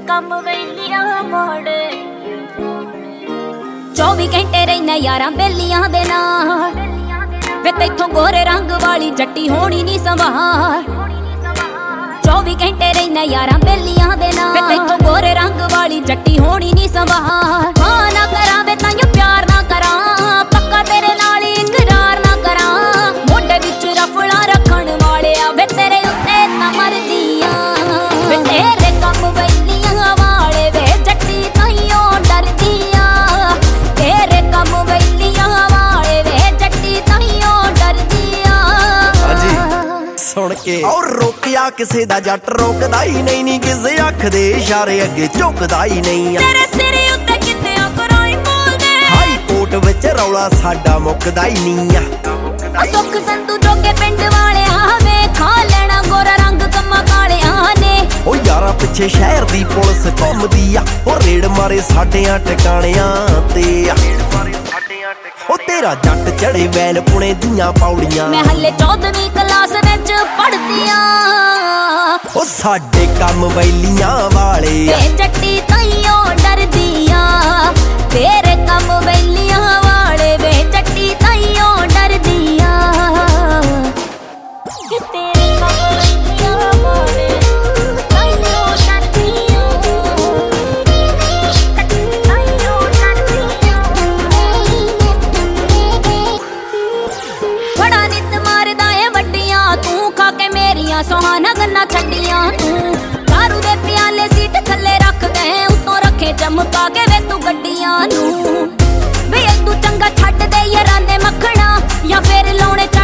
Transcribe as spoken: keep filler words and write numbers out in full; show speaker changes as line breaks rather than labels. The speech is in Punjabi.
ਕੰਮ ਵੇਲੀਆਂ ਮੋੜ ਚੌਵੀ ਘੰਟੇ ਰਹਿਣਾ ਯਾਰਾਂ ਬੇਲੀਆਂ ਦੇ ਨਾਲ ਵੇ ਤੈਥੋਂ ਗੋਰੇ ਰੰਗ ਵਾਲੀ ਜੱਟੀ ਹੋਣੀ ਨੀ ਸੰਭਾਲ ਚੌਵੀ ਘੰਟੇ ਰਹਿਣਾ ਯਾਰਾਂ ਬੇਲੀਆਂ ਦੇ ਨਾਲ ਵੇ ਤੈਥੋਂ ਗੋਰੇ ਰੰਗ ਵਾਲੀ ਜੱਟੀ ਹੋਣੀ ਨੀ ਸੰਭਾਲ ਹਾਂ ਨਾ ਕਰਾਂ ਵੇ ਤਾਈਓ ਪਿਆਰ ਨਾ ਕਰਾਂ ਪੱਕਾ ਤੇਰੇ ਨਾਲ ਇਕਰਾਰ ਨਾ ਕਰਾਂ ਮੋਢੇ ਵਿੱਚ ਰਫਲਾ ਰੱਖਣ ਵਾਲਿਆ ਵੇ ਤੇਰੇ ਉੱਤੇ ਤਾਂ ਮਰਦੀਆਂ ਵੇ ਤੇਰੇ ਕੰਮ ਵੇਲੀਆਂ ਵਾਲੇ ਵੇ ਜੱਟੀ ਤਾਈਓ ਡਰਦੀਆਂ ਤੇਰੇ ਕੰਮ ਵੇਲੀਆਂ ਵਾਲੇ ਵੇ ਜੱਟੀ ਤਾਈਓ ਡਰਦੀਆਂ
ਸੁਣ ਕੇ ਔਰ ਰੋਕਿਆ ਕਿਸੇ ਦਾ ਜੱਟ ਰੋਕਦਾ ਹੀ ਨਹੀਂ ਨੀ ਕਿਸੇ ਅੱਖ ਦੇ ਇਸ਼ਾਰੇ ਅੱਗੇ ਝੁਕਦਾ ਹੀ ਨਹੀਂ
ਤੇਰੇ ਸਿਰੇ ਉੱਤੇ ਕਿਤੇ ਕਰਾਈ ਬੋਲਦੇ
ਹਾਈ ਕੋਰਟ ਵਿੱਚ ਰੌਲਾ ਸਾਡਾ ਮੁੱਕਦਾ ਹੀ ਨਹੀਂ ਆ
ਸੁੱਖ ਸੰਤੂ ਜੋਗੇ ਪਿੰਡ ਵਾਲਿਆਂ ਵੇ ਖਾ ਲੈਣਾ ਗੋਰਾ ਰੰਗ ਕੰਮਾਂ ਕਾਲਿਆਂ ਨੇ
ਉਹ ਯਾਰਾਂ ਪਿੱਛੇ ਸ਼ਹਿਰ ਦੀ ਪੁਲਿਸ ਘੁੰਮਦੀ ਆ ਉਹ ਰੇਡ ਮਾਰੇ ਸਾਡਿਆਂ ਟਿਕਾਣਿਆਂ ਤੇ ਆ ਉਹ ਤੇਰਾ ਜੱਟ ਚੜੇ ਵੈਲ ਪੁਣੇ ਦੀਆਂ ਪੌੜੀਆਂ
ਮੈਂ ਹੱਲੇ ਚੌਦਵੀਂ ਕਲਾਸ ਵਿੱਚ ਪੜ੍ਹਦੀ ਆਂ
ਉਹ ਸਾਡੇ ਕੰਮ ਵੈਲੀਆਂ ਵਾਲੇ
ਵੇ ਜੱਟੀ ਤਾਈਓ ਡਰਦੀਆਂ ਤੇਰੇ ਕੰਮ ਵੈਲੀਆਂ ਵਾਲੇ ਵੇ ਜੱਟੀ ਤਾਈਓ ਡਰਦੀਆਂ ਕਿ ਤੇਰੇ ਕੰਮ ਵੈਲੀਆਂ ਵਾਲੇ ਤਾਈਓ ਡਰਦੀਆਂ ਤਾਈਓ ਡਰਦੀਆਂ ਬੜਾ ਨਿੱਤ ਮਾਰਦਾ ਏ ਵੱਡੀਆਂ ਤੂੰ ਖਾ ਕੇ ਮੇਰੀਆਂ ਸੁਹਾਣਾ ਗੱਲਾਂ ਛੱਡੀਆਂ ਤੂੰ ਦਾਰੂ ਦੇ ਪਿਆਲੇ ਸੀਟ ਥੱਲੇ ਰੱਖਦੇ ਉੱਤੋਂ ਰੱਖੇ ਚਮਕਾ ਕੇ ਵੇ ਤੂੰ ਗੱਡੀਆਂ ਨੂੰ ਵੇ ਤੂੰ ਚੰਗਾ ਛੱਡ ਦੇ ਯਾਰਾਂ ਦੇ ਮੱਖਣਾ ਜਾਂ ਫੇਰ ਲਾਉਣੇ